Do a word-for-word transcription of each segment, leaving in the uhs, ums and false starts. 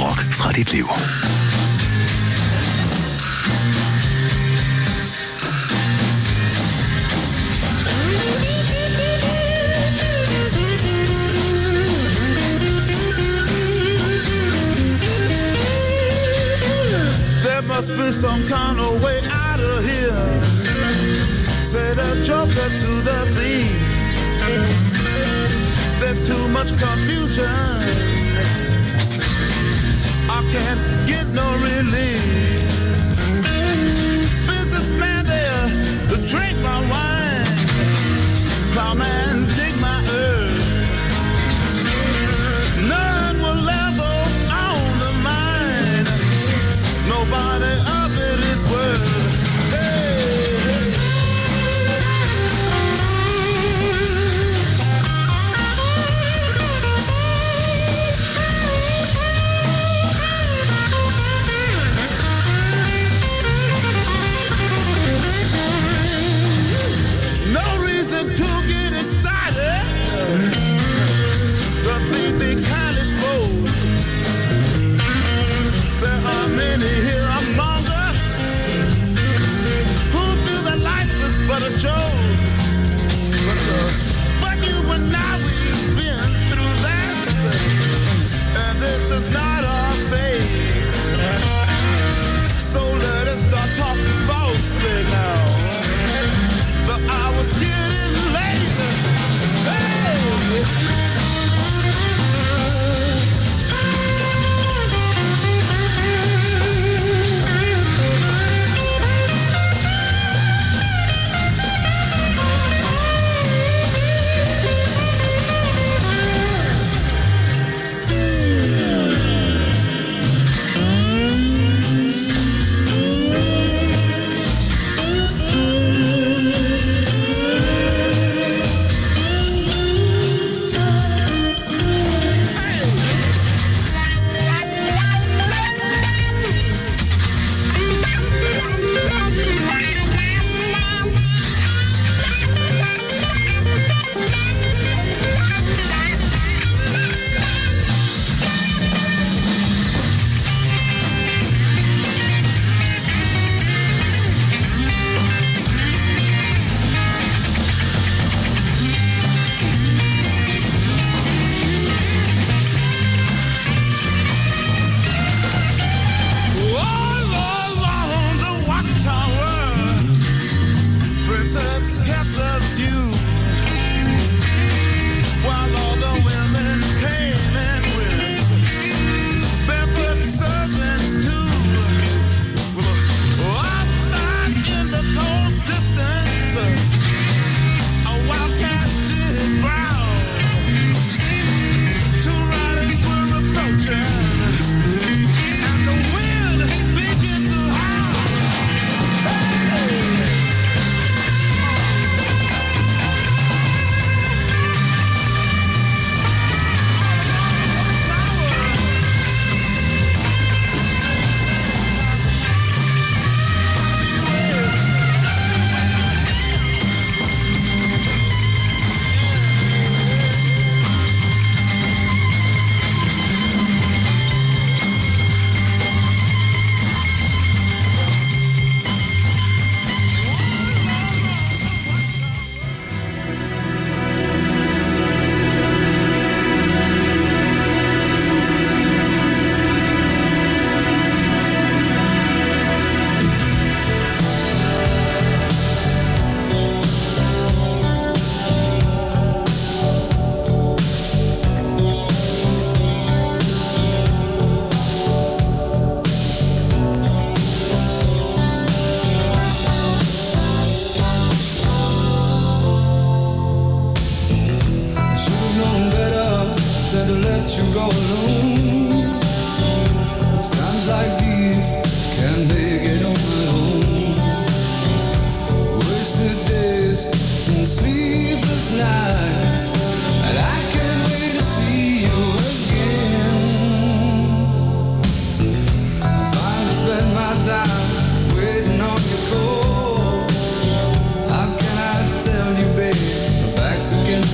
rock fra dit liv. There must be some kind of way out of here. Say the joker to the thief. There's too much confusion. I can't get no relief. Businessman there to drink my wine. Plowman dig my earth. None will level on the mine. Nobody of it is worth. Hey, hey. No reason to get excited. The thief be kindly spoke. There are many here among us who feel that life is but a joke. But, uh, but you and I, we've been through that. And this is not our fate. So let us start talking falsely now. The hour's getting late. Hey!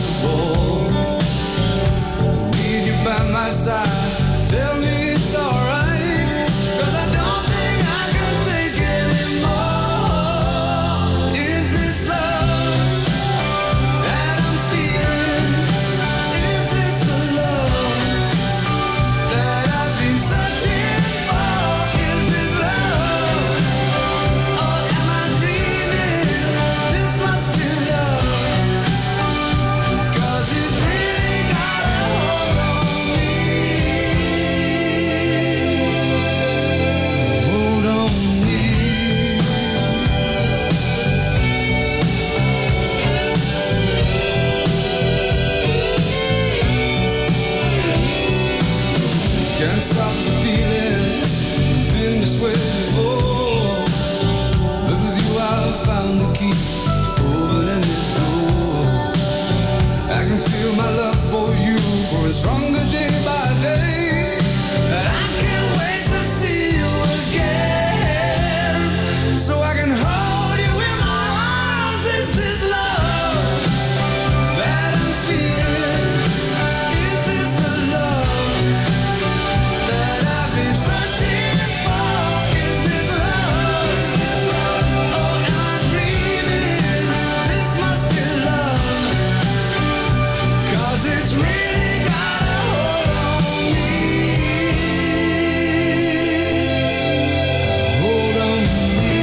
By my side, tell me it's alright. feeling. I've been this way before, but with you I've found the key to open any door. I can feel my love for you growing stronger day by day, and I can't wait to see you again, so I can hold you in my arms. Is this love that I'm feeling? Is this the love that I've been searching for? Is this love? Is this love? Oh, am I dreaming? This must be love, 'cause it's really got a hold on me. Hold on me.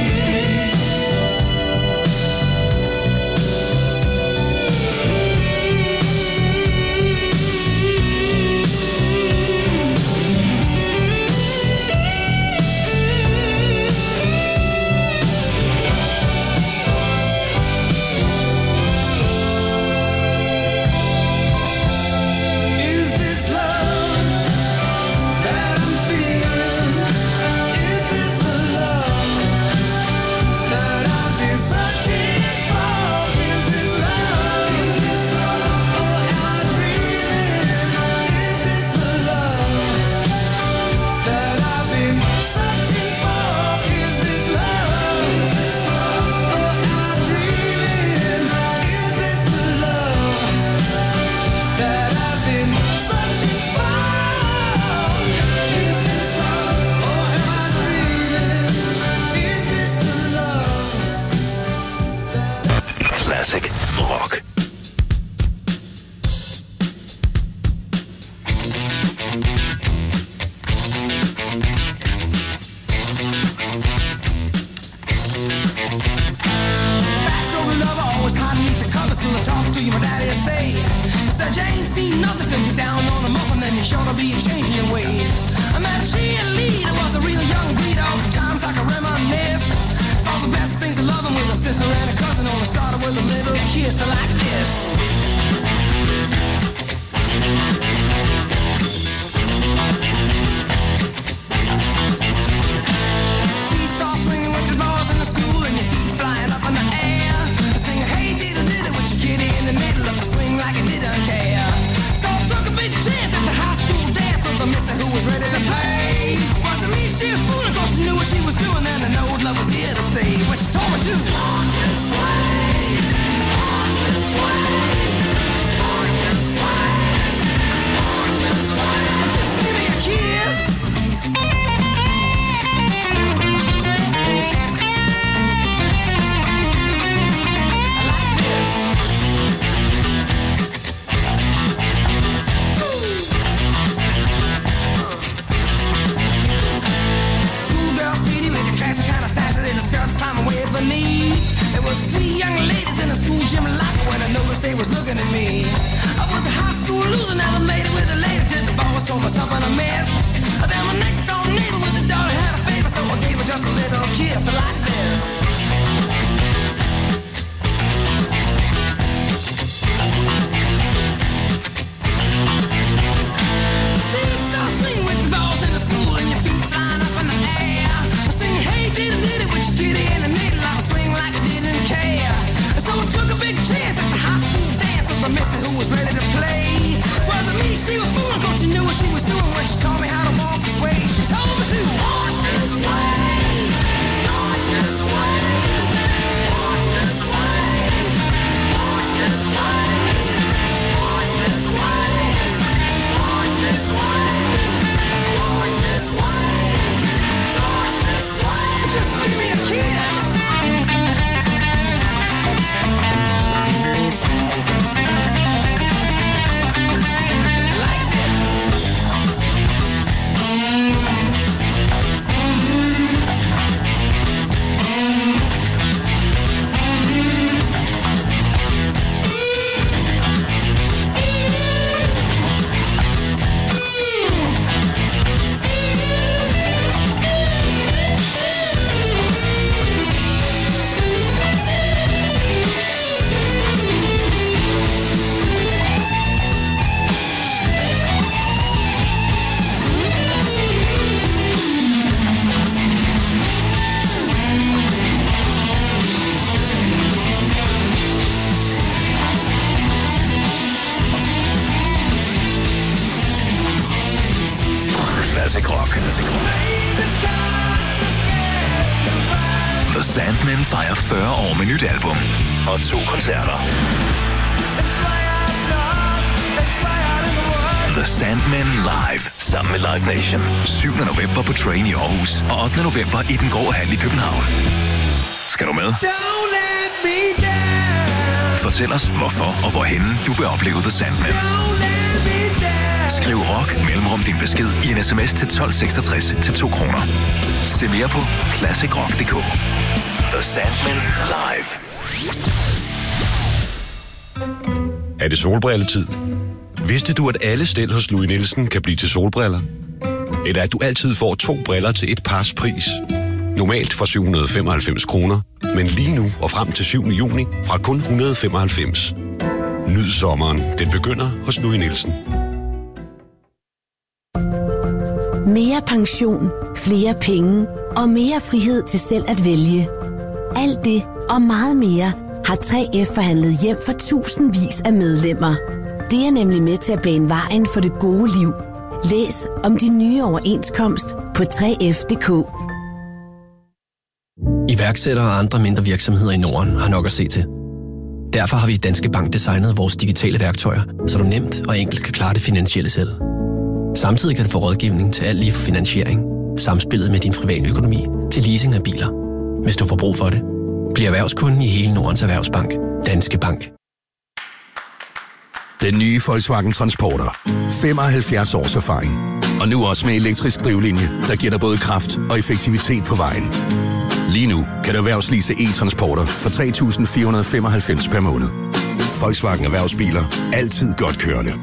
Is this love that I'm feeling? Is this the love that I've been searching for? Is this love? Is this love? Oh, am I dreaming? Is this the love that I've been searching for? Is this love? Is this love? Oh, am I dreaming? Is this the love that I've been searching for? Is this love? Oh, am I dreaming? Is this the love that Classic rock. Backstory lover, always hiding beneath the covers till I talk to you, my daddy will say. Said you ain't seen nothing till you're down on a muffin, then you're sure to be changing your ways. I met a cheerleader, was a real young breed, all the times I can reminisce. All the best things of loving with a sister and a cousin, only started with a little kiss like this. Seesaw swinging with the balls in the school and your feet flying up in the air. Singing, hey, diddle diddle with your kitty in the middle of the swing like you didn't care. So I took a big chance at the high school dance with a mister who was ready to play. Wasn't me, she a fool, of course she knew what she was doing, and I know love was here to stay. But she told me to on this way, on this way, on this way, on this way. Just give me a kiss. Like this. Schoolgirl city with the classic kind of sassy little skirts climbing way beneath. There was three young ladies in the school gym locker when I noticed they was looking at me. I was a high school loser, never made it with a lady till the boss told me something I missed. Then my next door neighbor with a daughter had a favor, so I gave her just a little kiss like this. Seesaw swing with the balls in the school and your feet flying up in the air. Singing, hey, diddle diddle with your kitty in the middle of a swing like I didn't care. So I took a big chance at the high school dance with the missy who was ready to play. Wasn't me, she was fooling, cause she knew what she was doing when she taught me how to walk this way. She told me to walk this way, walk this way, walk this way, walk this way, walk this way, walk this way, walk this way, walk this way. Just give me a kiss. Like this. Sandman fejrer fyrre år med nyt album og to koncerter. The Sandman Live sammen med Live Nation. syvende november på Train i Aarhus og ottende november i Den Grå Hal i København. Skal du med? Don't let me down. Fortæl os, hvorfor og hvorhenne du vil opleve The Sandman. Skriv rock mellemrum din besked i en sms til tolv seksogtres til to kroner. Se mere på classic rock punktum d k. The Sandman Live. Er det solbrilletid? Vidste du, at alle stel hos Louis Nielsen kan blive til solbriller? Eller at du altid får to briller til et pars pris? Normalt for syv hundrede og femoghalvfems kroner, men lige nu og frem til syvende juni fra kun et hundrede og femoghalvfems. Nyd sommeren. Den begynder hos Louis Nielsen. Mere pension, flere penge og mere frihed til selv at vælge. Alt det og meget mere har tre F forhandlet hjem for tusindvis af medlemmer. Det er nemlig med til at bane vejen for det gode liv. Læs om de nye overenskomst på tre F punktum d k. Iværksættere og andre mindre virksomheder i Norden har nok at se til. Derfor har vi i Danske Bank designet vores digitale værktøjer, så du nemt og enkelt kan klare det finansielle selv. Samtidig kan du få rådgivning til alt lige for finansiering, samspillet med din private økonomi til leasing af biler. Hvis du får brug for det, bliv erhvervskunden i hele Nordens Erhvervsbank. Danske Bank. Den nye Volkswagen Transporter. femoghalvfjerds års erfaring. Og nu også med elektrisk drivlinje, der giver dig både kraft og effektivitet på vejen. Lige nu kan du erhvervslease e-transporter for tre tusind fire hundrede og femoghalvfems per måned. Volkswagen Erhvervsbiler. Altid godt kørende.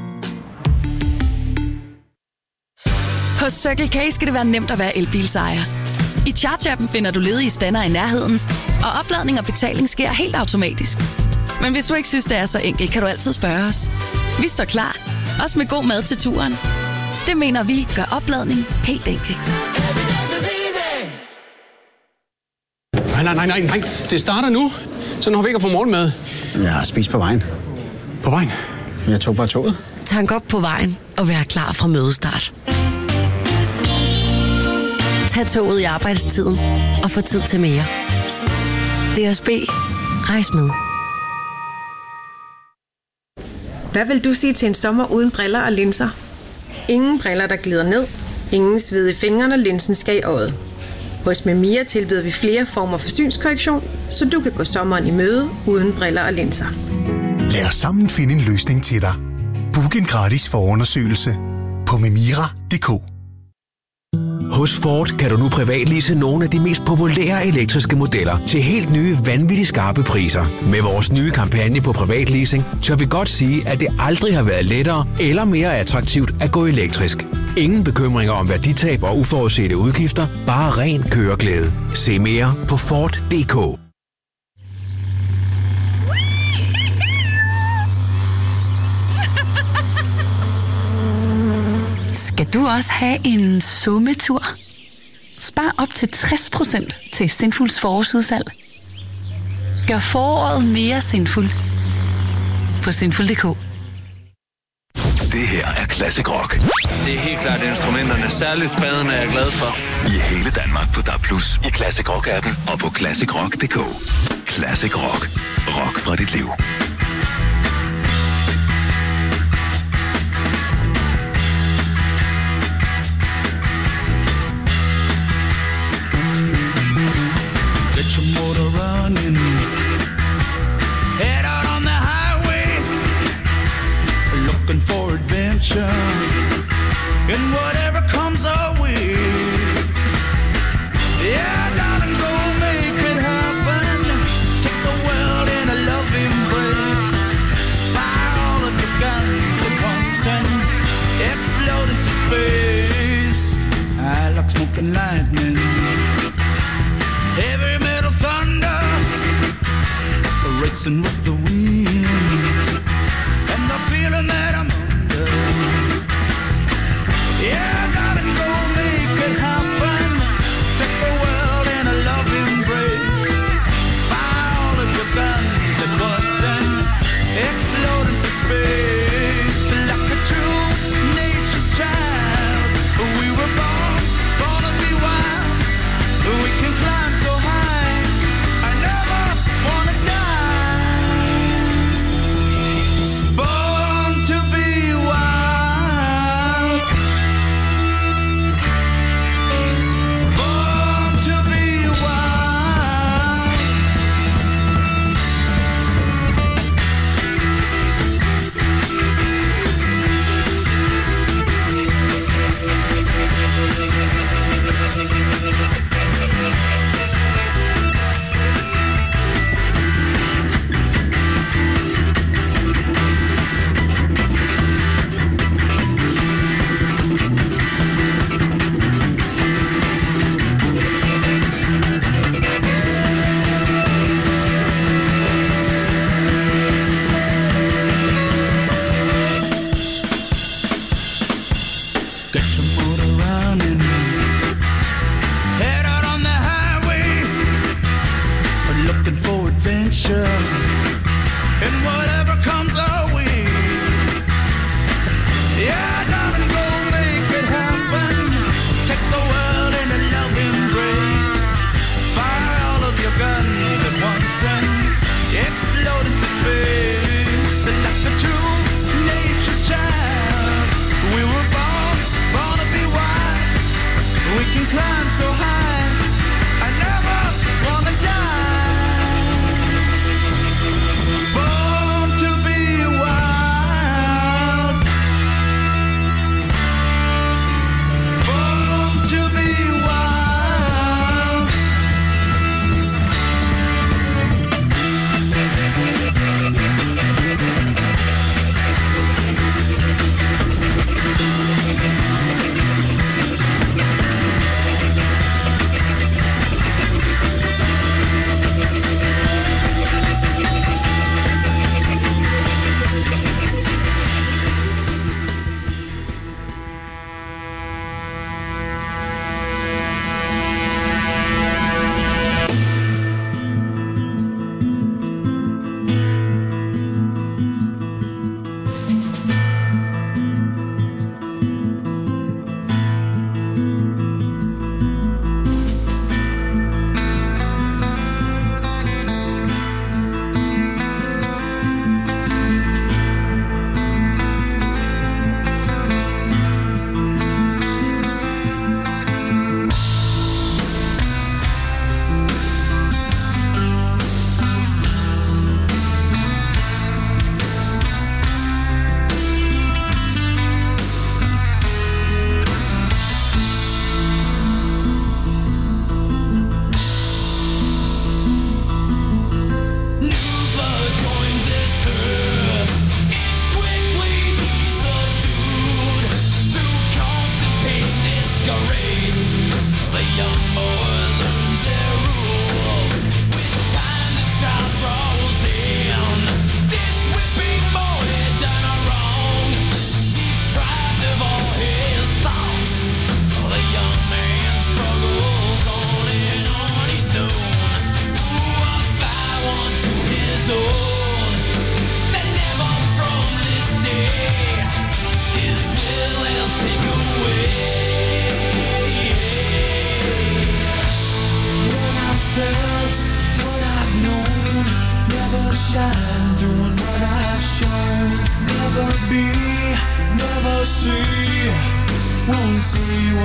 På Circle K skal det være nemt at være elbilsejer. I Charge-appen finder du ledige stander i nærheden, og opladning og betaling sker helt automatisk. Men hvis du ikke synes, det er så enkelt, kan du altid spørge os. Vi står klar, også med god mad til turen. Det mener vi gør opladning helt enkelt. Nej, nej, nej, nej, nej. Det starter nu. Så når vi ikke at få morgenmad. Jeg har spist på vejen. På vejen? Jeg tog bare toget. Tank op på vejen og vær klar fra mødestart. Tag toget i arbejdstiden og få tid til mere. D S B. Rejs med. Hvad vil du sige til en sommer uden briller og linser? Ingen briller, der glider ned. Ingen sved i fingrene, når linsen skal i øjet. Hos Memia tilbyder vi flere former for synskorrektion, så du kan gå sommeren i møde uden briller og linser. Lad os sammen finde en løsning til dig. Book en gratis forundersøgelse på memira punktum d k. Hos Ford kan du nu privatlease nogle af de mest populære elektriske modeller til helt nye, vanvittigt skarpe priser. Med vores nye kampagne på privatleasing, tør vi godt sige, at det aldrig har været lettere eller mere attraktivt at gå elektrisk. Ingen bekymringer om værditab og uforudsete udgifter, bare ren køreglæde. Se mere på Ford punktum d k. Skal du også have en sommetur? Spar op til tres procent til Sinfuls forårsudsalg. Gør foråret mere sinful på sinful punktum d k. Det her er Classic Rock. Det er helt klart instrumenterne. Særligt spaden er jeg glad for. I hele Danmark på D A B plus, i Classic Rock-appen og på classic rock punktum d k. Classic Rock. Rock fra dit liv. Get your motor running. Head out on the highway. Looking for adventure. And whatever comes our way. Yeah, darling, go make it happen. Take the world in a love embrace. Fire all of your guns at once and explode into space. I like smoking lightning. Heavy metal thunder, racing with the wind, and the feeling that I'm under. Yeah, gotta go make it happen. Take the world in a love embrace. Fire all of your guns at once and explode into space. Like a true nature's child, we were born, born to be wild. We can climb so high,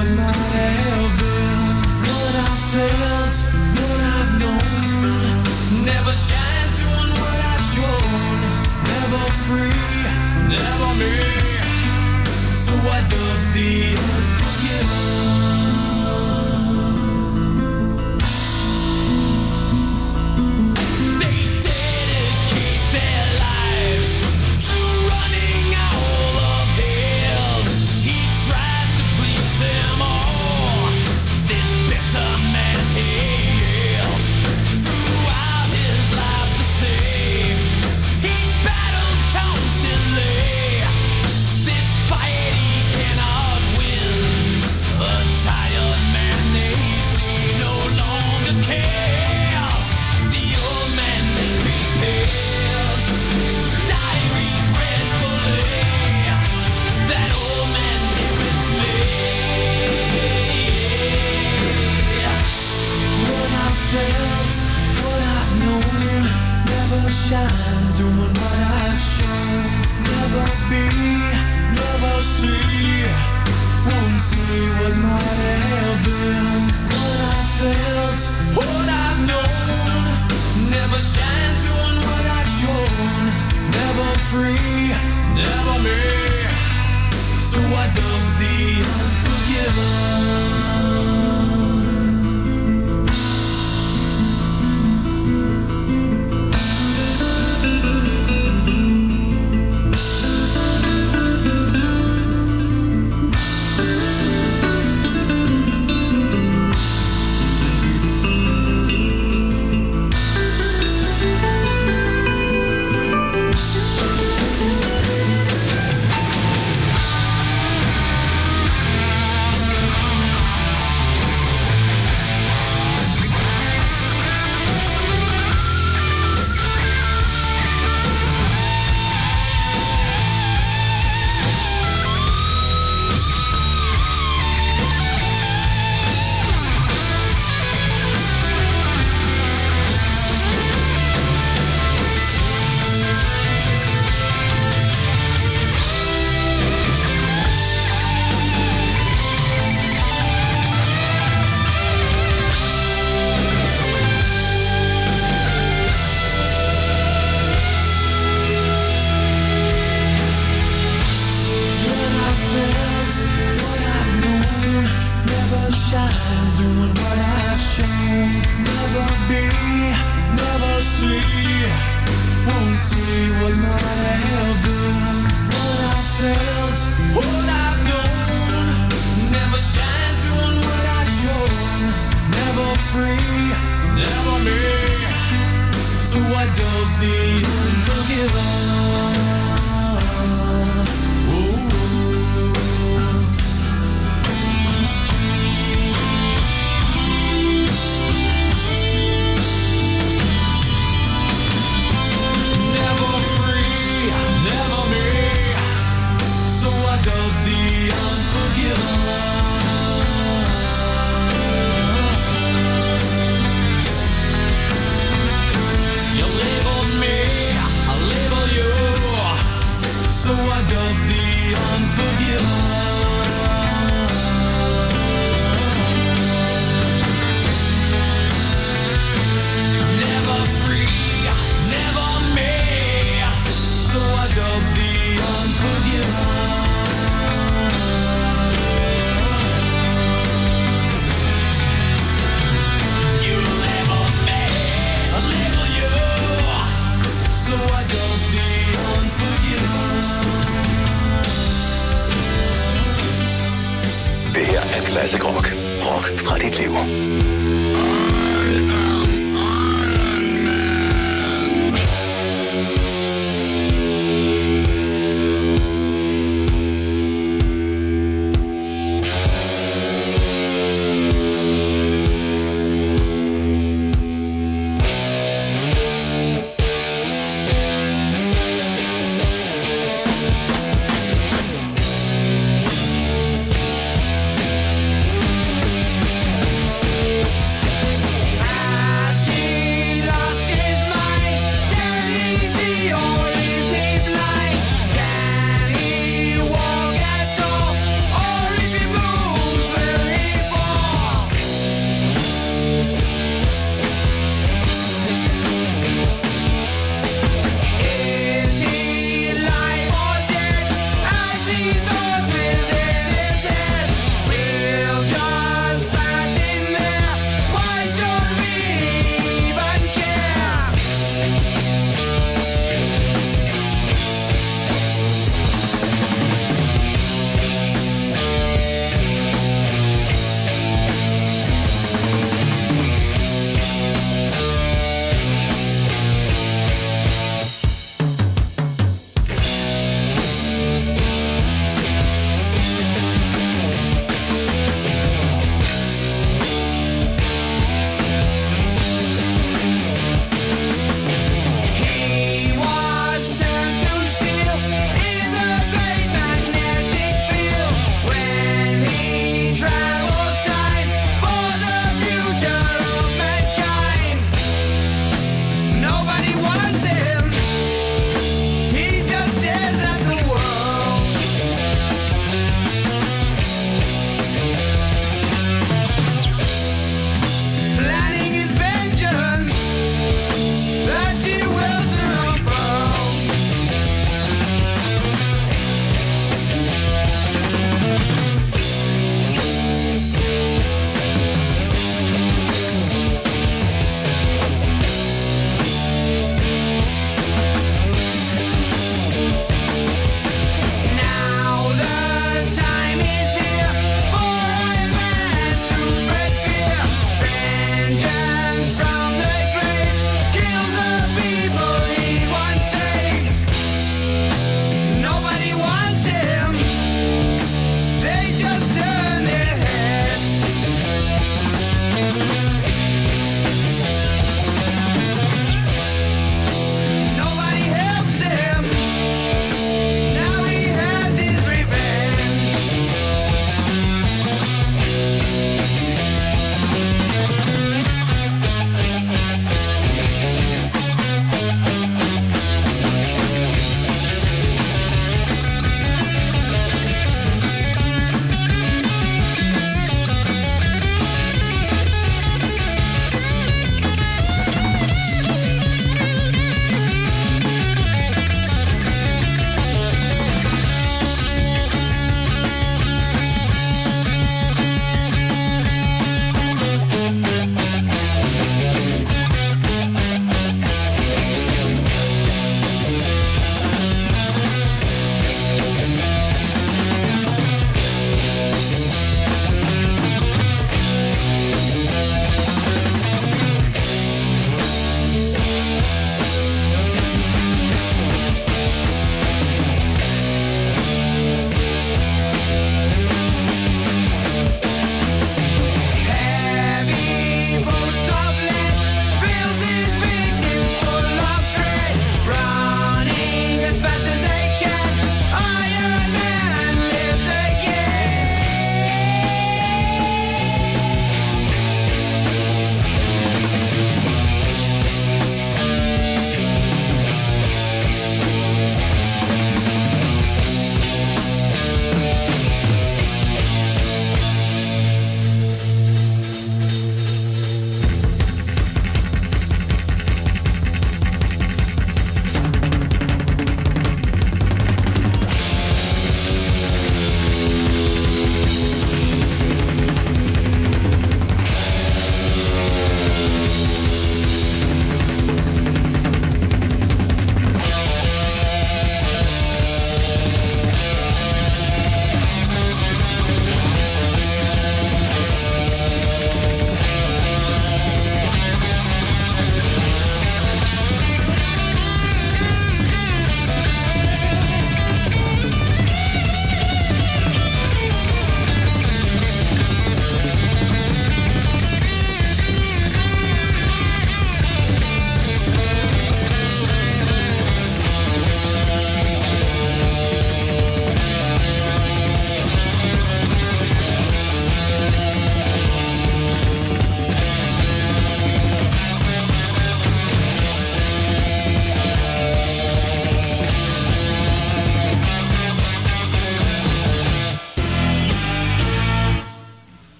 what might have been, what I felt, what I've known. Never shine doing what I've shown. Never free, never me. So I dug the unforgiven. Shine, doing what I've shown. Never be, never see. Won't see what might have been, what I felt, what I've known. Never shine, doing what I've shown. Never free, never me. So I dug the unforgiven. Classic Rock. Rock fra dit liv.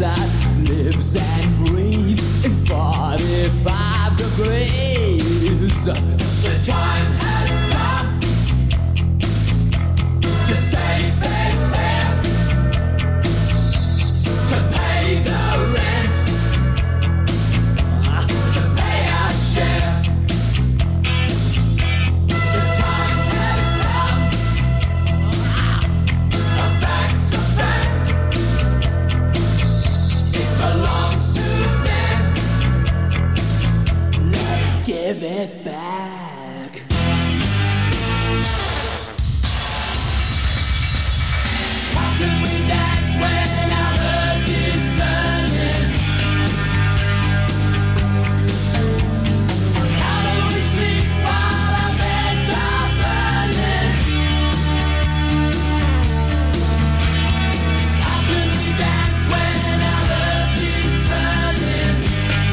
that lives and breathes in forty-five degrees. The time has come to say fair's fair, to pay the rent, to pay our share. Give it back. How can we dance when our earth is turning? How do we sleep while our beds are burning? How can we dance when our earth is turning?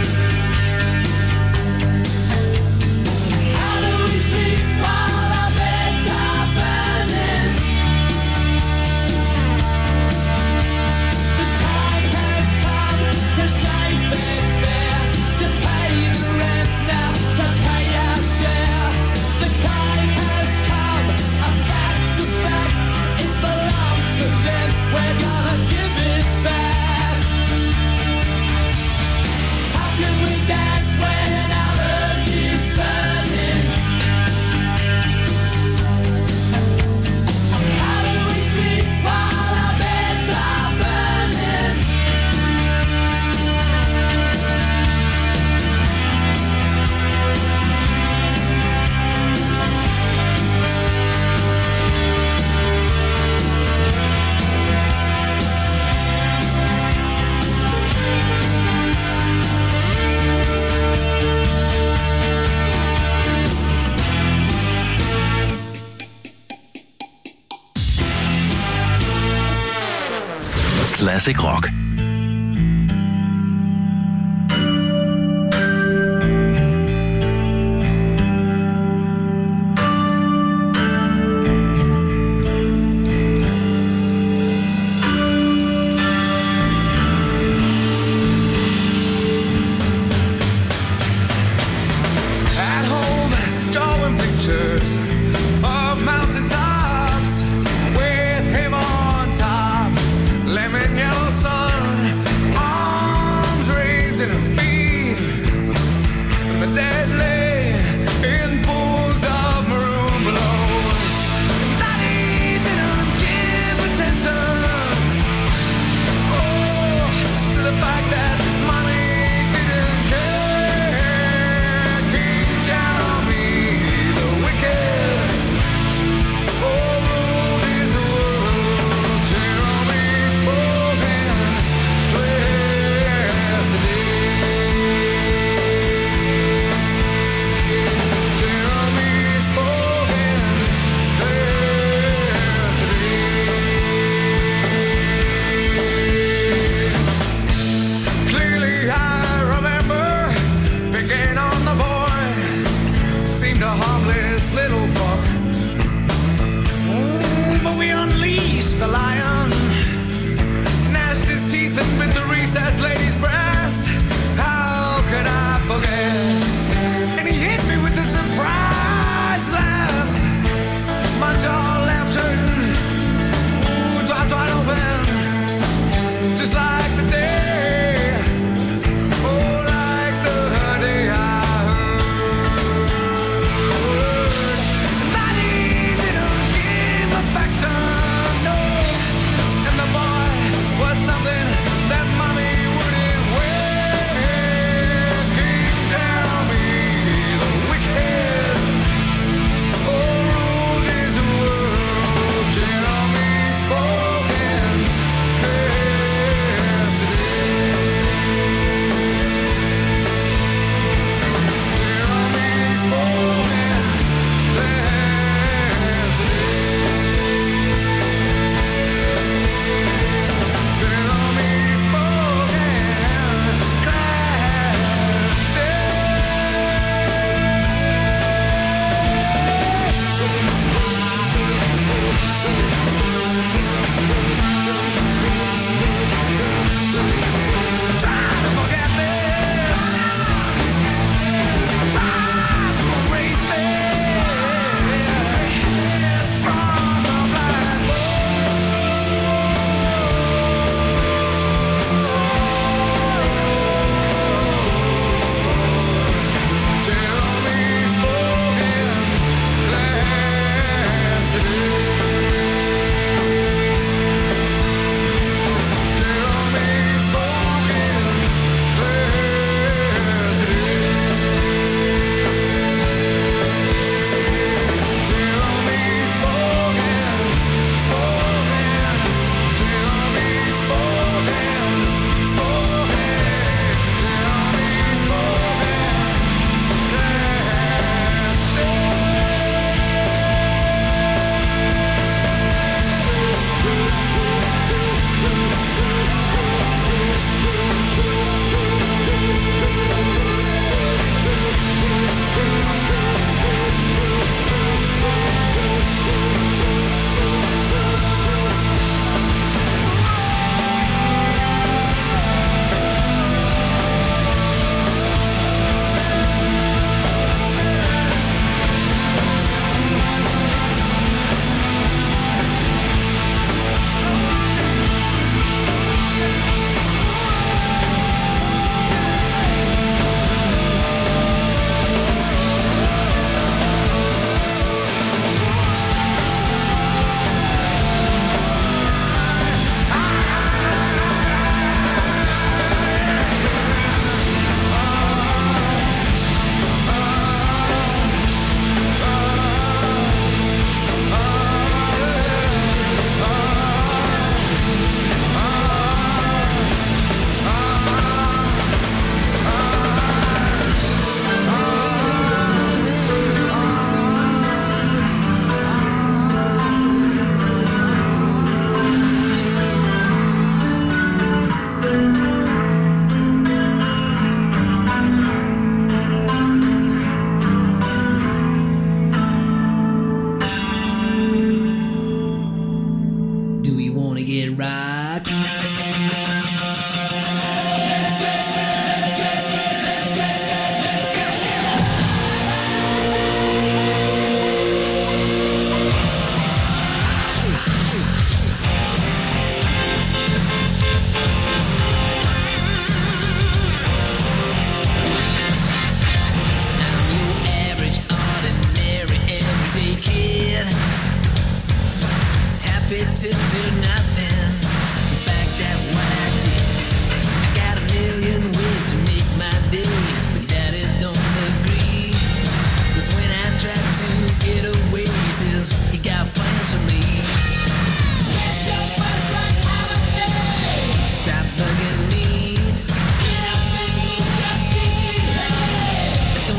Classic rock. Something that mommy wouldn't wear.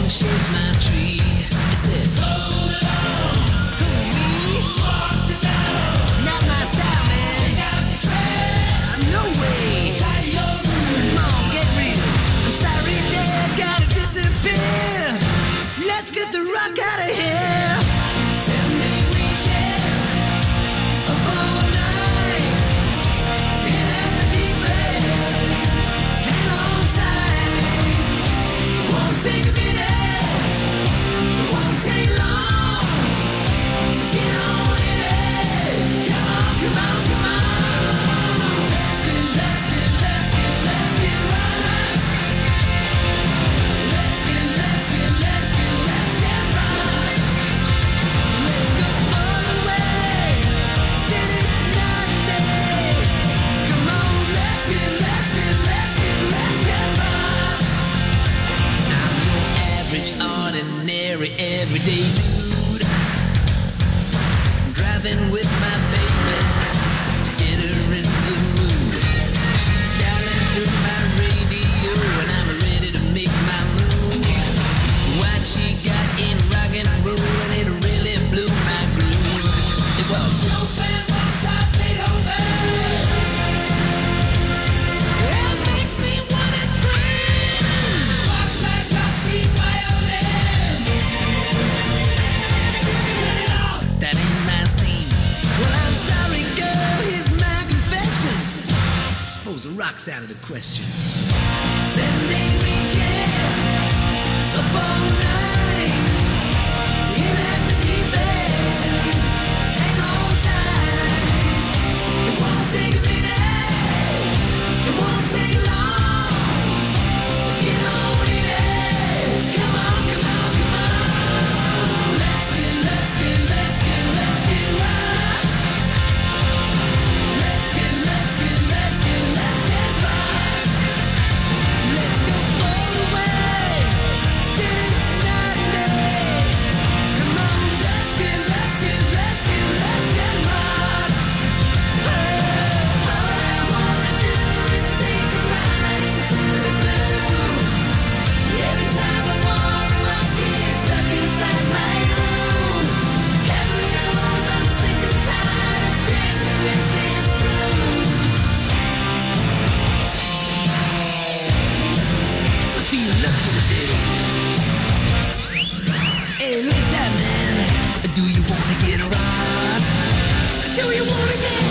and shake my tree. It said, hold it on. Who, me? Walk the dog. Not my style, man. Take out the trash. No way. Tie your room. Come on, get real. I'm sorry, Dad, gotta disappear. Let's get the rock out of here. Seven-day weekend, up all night. In at the deep end, hang on tight. Won't take a minute, won't take long. So get on in it. Come on, come on, come on. Let's get, let's get, let's get, let's get right. Let's get, let's get, let's get, let's get right. Let's go all the way. Did it not day? Come on, let's get, let's get, let's get, let's get right. I'm your average, ordinary, everyday dude. Driving with my baby to get her in the mood. She's dialing through my radio and I'm ready to make my move. What she got in rock and roll and it really blew my groove. It was Chopin, Mozart, Beethoven. It makes me wanna scream. Walk like Roxy violin. Turn it off. That ain't my scene. Well, I'm sorry, girl. Here's my confession. Suppose the rock's out of the question. Seven-day weekend, up all night. In at the deep end, hang on tight. It won't take a minute, it won't take long. So get on in it. Come on, come on, come on. Let's get, let's get, let's get, let's get right. Let's get, let's get, let's get, let's get right. Let's go all the way. Did it not day? Come on, let's get, let's get, let's get, let's get right. All I wanna do is take a ride into the blue. Every time I want, I get stuck inside my room. Heaven knows I'm sick and tired of dancing with this broom. I feel lucky today. Hey, look at that, man. Do you wanna get right? Do you wanna get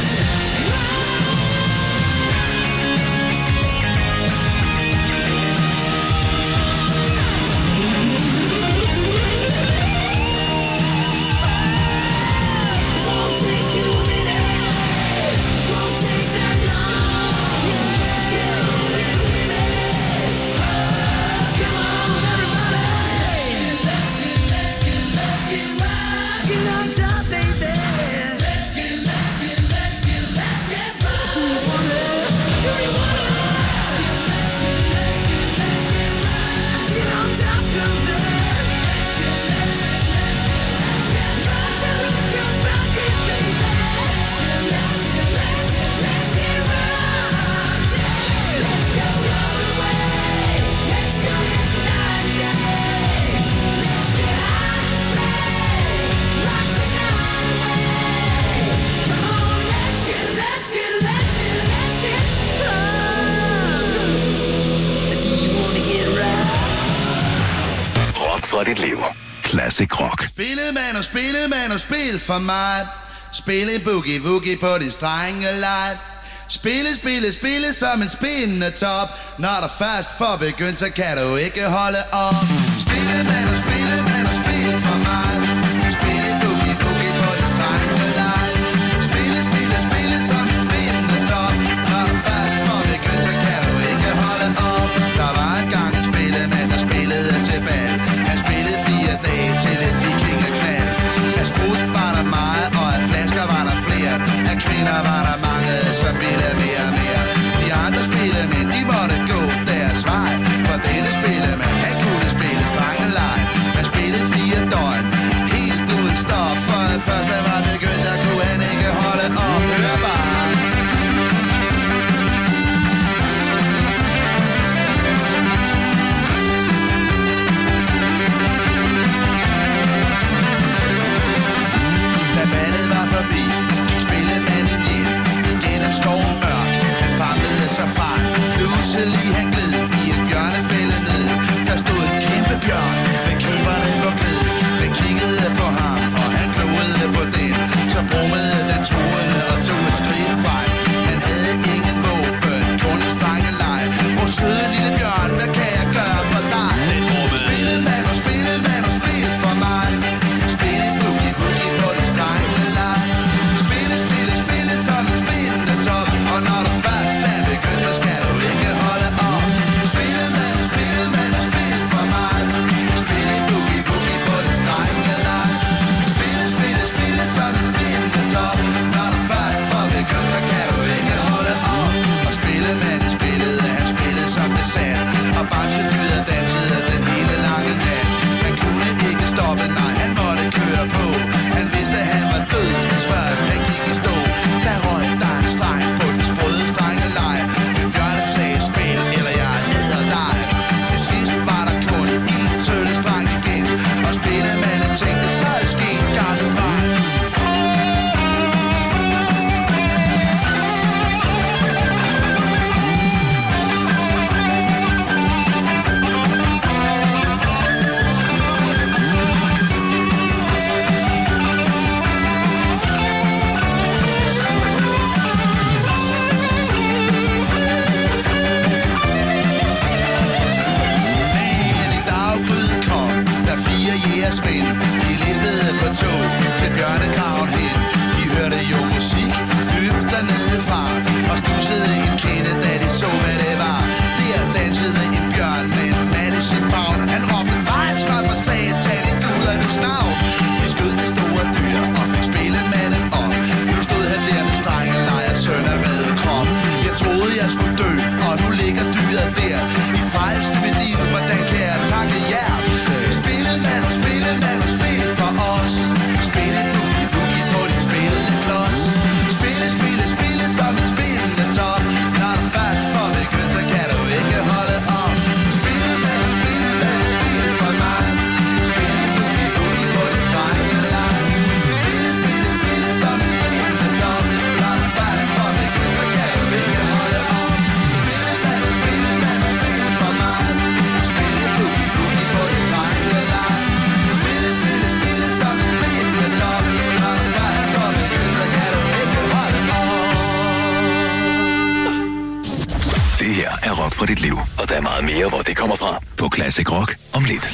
Won't take you a minute, won't take that long. To get on in with it. Oh, come on, everybody. Let's get, let's get, let's get right. Get on top, baby. Let's get, let's get, let's get, let's get right. Do you wanna? Do you wanna? Let's get, let's get, let's get right. Get on top, girlfriend. Let's get, let's get, let's get, let's get right. To rock your body, baby. Let's get, let's get, let's get, let's get right. Let's go all the way. Let's go it night and day. Let's get out and play. Rock the night away. Come on, let's get, let's get, let's get, let's get right. Do you wanna get right? Rock for dit liv. Classic rock. Spillet man og spillet man og spil for mig. Spille boogie woogie på din strenge light. Spille, spille, spille som en spindende top. Når der først får begyndt, så kan du ikke holde op. Spille man og spille man og spil for mig. Spille boogie woogie på din strenge light. Spille, spille, spille som en spindende top. Når der først får begyndt, så kan du ikke holde op. Der var engang en spillemand, der spillede til bal. Han spillede fire dage til et vikingeknald. Af sprut var der meget, og af flasker var der flere. Af kvinder var der mange, som ville mere og mere. De andre spillemænd, de måtte gå deres vej. For denne spillemand, han kunne spille op. Der fire jægersmænd, de listede på tog til Bjørnekraven hen. De hørte jo musik dybt dernede fra, og stussede en kende, da de så, hvad det var. Der dansede en bjørn med en mand i sin favn. Han råbte fejl, smør for satan i gudernes navn. De skød det store dyr og fik spillemanden op. Nu stod han der med strengelejer, søn af reddet krop. Jeg troede, jeg skulle dø, og nu ligger dyret der. I fejlste mit liv, hvordan kan jeg takke jer? Spillemand, spillemand, spil for os. Spille boogie, boogie på dit spillende klods. Spille, spille, spille som en spillende top. Når du først får begyndt, så kan du ikke holde op. Spillemand, spillemand, spil for mig. Spille boogie, boogie på dit strengende line. Spille, spille, spille som en spillende top. Når du først får begyndt, så kan du ikke holde op. Spillemand, spillemand, spil for mig. Spille boogie, boogie på dit strengende line. Spille, spille, spille som en spillende top. Når du først får begyndt, så kan du ikke holde op. Det her er rock for dit liv, og der er meget mere, hvor det kommer fra på Classic Rock om lidt.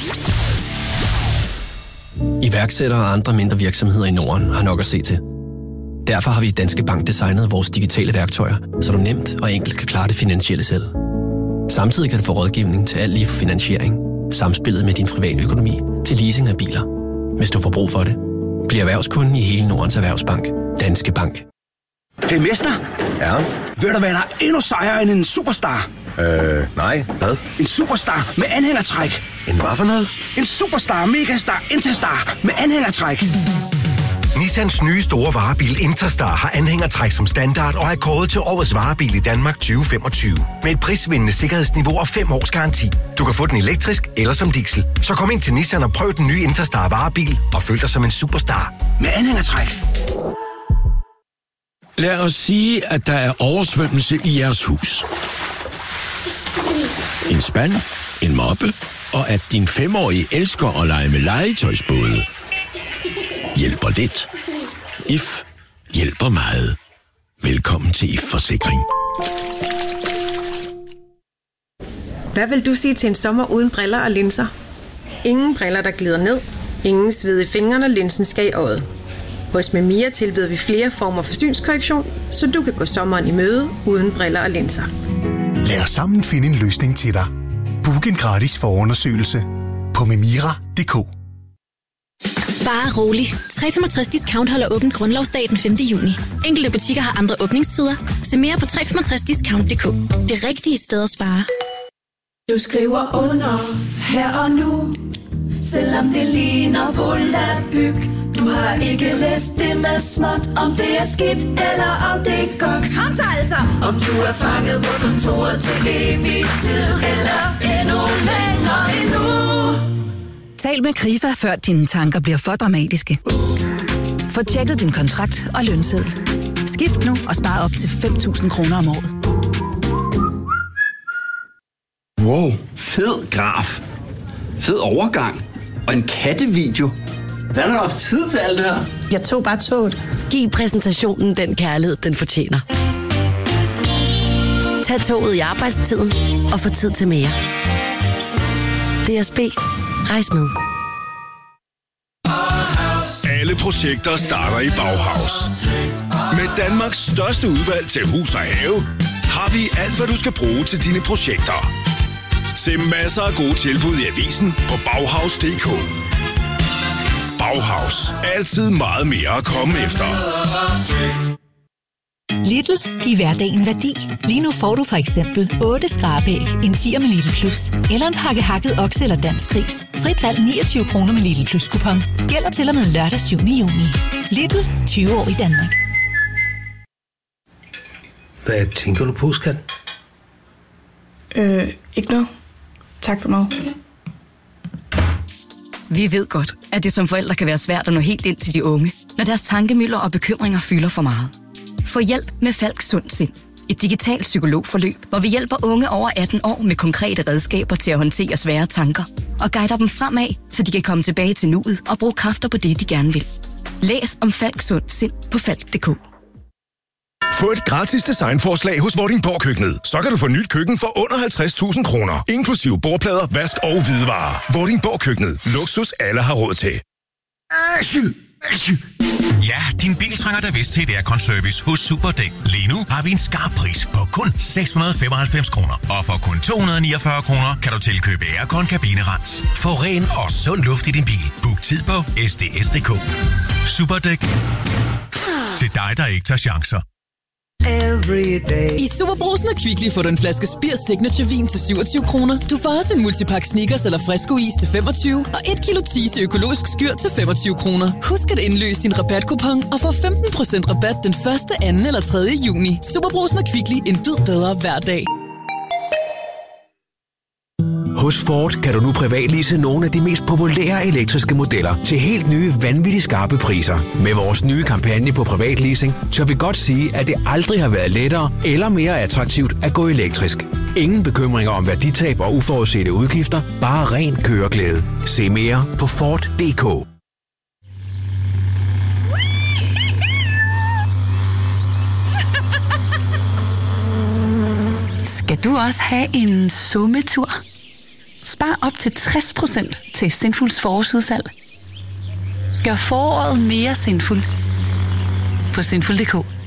Iværksættere og andre mindre virksomheder i Norden har nok at se til. Derfor har vi i Danske Bank designet vores digitale værktøjer, så du nemt og enkelt kan klare det finansielle selv. Samtidig kan du få rådgivning til alt lige fra finansiering, samspillet med din private økonomi til leasing af biler. Hvis du får brug for det, bliv erhvervskunden i hele Nordens Erhvervsbank. Danske Bank. Hey mester, Ja? ved du hvad der er endnu sejere end en superstar? Øh, nej. Hvad? En superstar med anhængertræk. En hvad for noget? En superstar, megastar, interstar med anhængertræk. Nissans nye store varebil Interstar har anhængertræk som standard og er kåret til årets varebil i Danmark tyve femogtyve. Med et prisvindende sikkerhedsniveau og fem års garanti. Du kan få den elektrisk eller som diesel. Så kom ind til Nissan og prøv den nye Interstar varebil og føl dig som en superstar. Med anhængertræk. Lad os sige, at der er oversvømmelse i jeres hus. En spand, en moppe, og at din femårige elsker at lege med legetøjsbåde. Hjælper lidt. If hjælper meget. Velkommen til If Forsikring. Hvad vil du sige til en sommer uden briller og linser? Ingen briller, der glider ned. Ingen sved i fingrene, linsen skal i øjet. Hos Memia tilbyder vi flere former for synskorrektion, så du kan gå sommeren i møde uden briller og linser. Lad os sammen finde en løsning til dig. Book en gratis forundersøgelse på memira punktum d k. Bare rolig. tre komma femogtres discount holder åbent grundlovsdag den femte juni. Enkelte butikker har andre åbningstider. Se mere på tre komma femogtres discount punktum d k. Det rigtige sted at spare. Du skriver under her og nu, selvom det ligner volapyk. Du har ikke læst det med småt, om det er skidt eller om det er godt. Kom så altså! Om du er fanget på kontoret til evig tid, eller endnu længere endnu. Tal med Krifa, før dine tanker bliver for dramatiske. Få tjekket din kontrakt og lønseddel. Skift nu og spar op til fem tusind kroner om året. Wow, fed graf. Fed overgang. Og en kattevideo. Hvordan har du haft tid til alt det her? Jeg tog bare toget. Giv præsentationen den kærlighed, den fortjener. Tag toget i arbejdstiden og få tid til mere. D S B. Rejs med. Alle projekter starter i Bauhaus. Med Danmarks største udvalg til hus og have, har vi alt, hvad du skal bruge til dine projekter. Se masser af gode tilbud i avisen på Bauhaus punktum d k. Bauhaus. Altid meget mere at komme efter. Lidl, giv hverdagen værdi. Lige nu får du for eksempel otte skrabæg, en tier med Lidl Plus, eller en pakke hakket okse eller dansk ris. Frit valg niogtyve kroner med Lidl Plus kupon. Gælder til og med lørdag syvende juni. Lidl, tyve år i Danmark. Hvad tænker du på, skat? Øh, ikke noget. Tak for mig. Vi ved godt, at det som forældre kan være svært at nå helt ind til de unge, når deres tankemylder og bekymringer fylder for meget. Få hjælp med Falk Sund Sind. Et digitalt psykologforløb, hvor vi hjælper unge over atten år med konkrete redskaber til at håndtere svære tanker og guider dem fremad, så de kan komme tilbage til nuet og bruge kræfter på det, de gerne vil. Læs om Falk Sund Sind på falk punktum d k. Få et gratis designforslag hos Vordingborg Køkkenet. Så kan du få nyt køkken for under halvtreds tusind kroner. Inklusive bordplader, vask og hvidevarer. Vordingborg Køkkenet. Luksus alle har råd til. Ja, din bil trænger da vist til et aircon-service hos Superdæk. Lige nu har vi en skarp pris på kun seks hundrede og femoghalvfems kroner. Og for kun to hundrede og niogfyrre kroner kan du tilkøbe aircon kabinerens. Få ren og sund luft i din bil. Book tid på S D S punktum D K. Superdæk. Til dig, der ikke tager chancer. I Superbrugsen og Kvickly får du en flaske Spirs Signature Vin til syvogtyve kroner. Du får også en multipakke Snickers eller Fresco Is til femogtyve og et kilo Tise økologisk skyr til femogtyve kroner. Husk at indløse din rabatkupon og få femten procent rabat den første, anden eller tredje juni. Superbrugsen og Kvickly, en bid bedre hver dag. Hos Ford kan du nu privatlease nogle af de mest populære elektriske modeller til helt nye, vanvittigt skarpe priser. Med vores nye kampagne på privatleasing, tør vi godt sige, at det aldrig har været lettere eller mere attraktivt at gå elektrisk. Ingen bekymringer om værditab og uforudsete udgifter, bare ren køreglæde. Se mere på Ford punktum d k. Skal du også have en sommetur? Spar op til tres procent til Sinfuls forårsudsalg. Gør foråret mere sinful på sinful punktum d k.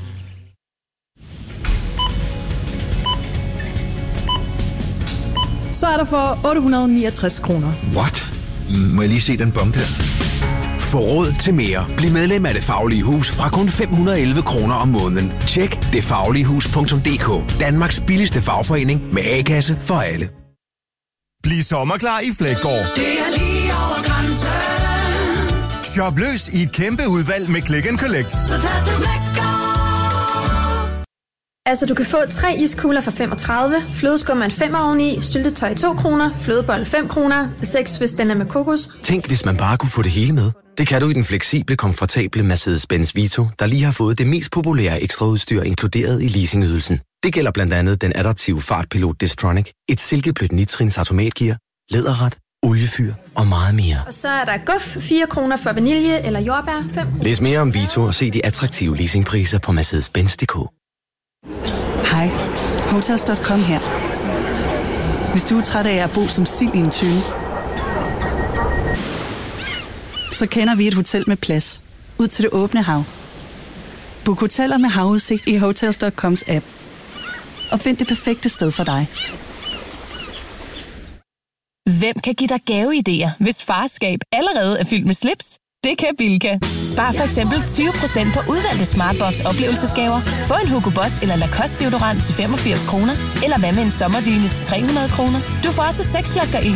Så er der for otte hundrede og niogtres kroner. What? Må jeg lige se den bombe der? Få råd til mere. Bliv medlem af Det Faglige Hus fra kun fem hundrede og elleve kroner om måneden. Tjek det faglige hus punktum d k. Danmarks billigste fagforening med A-kasse for alle. Bliv sommerklar i Flækgaard. Det er lige over grænsen. Shop løs i et kæmpe udvalg med Click and Collect. Så tag til Flækgaard. Altså, du kan få tre iskugler for femogtredive, flødeskum er en femmer oveni, syltetøj to kroner, flødebold fem kroner, seks hvis den er med kokos. Tænk, hvis man bare kunne få det hele med. Det kan du i den fleksible, komfortable Mercedes-Benz Vito, der lige har fået det mest populære ekstraudstyr inkluderet i leasingydelsen. Det gælder blandt andet den adaptive fartpilot Distronic, et silkeblødt nitrins automatgear, læderret, oliefyr og meget mere. Og så er der guf, fire kroner for vanilje eller jordbær, fem kroner. Læs mere om Vito og se de attraktive leasingpriser på Mercedes Benz punktum d k. Hej, Hotels punktum com her. Hvis du er træt af at bo som sild i en tønde, så kender vi et hotel med plads ud til det åbne hav. Book hoteller med havudsigt i Hotels punktum coms app. Og find det perfekte sted for dig. Hvem kan give dig gaveidéer, hvis farskab allerede er fyldt med slips? Det kan Bilka. Spar for eksempel tyve procent på udvalgte Smartbox oplevelsesgaver. Få en Hugo Boss eller Lacoste deodorant til femogfirs kroner. Eller hvad med en sommerdyne til tre hundrede kroner. Du får også seks flasker